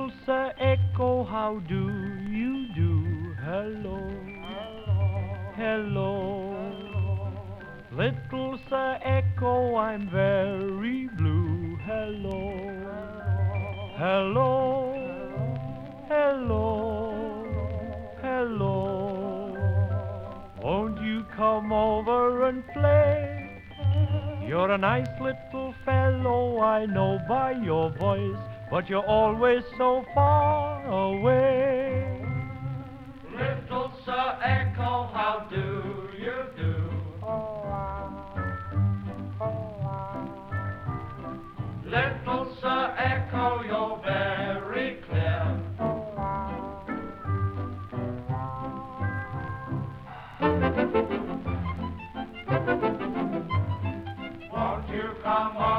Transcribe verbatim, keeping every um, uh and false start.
Little Sir Echo, how do you do? Hello, hello. Little Sir Echo, I'm very blue. Hello, hello, hello, hello. Won't you come over and play? You're a nice little fellow, I know by your voice, but you're always so far away. Little Sir Echo, how do you do? Little Sir Echo, you're very clear. Won't you come on?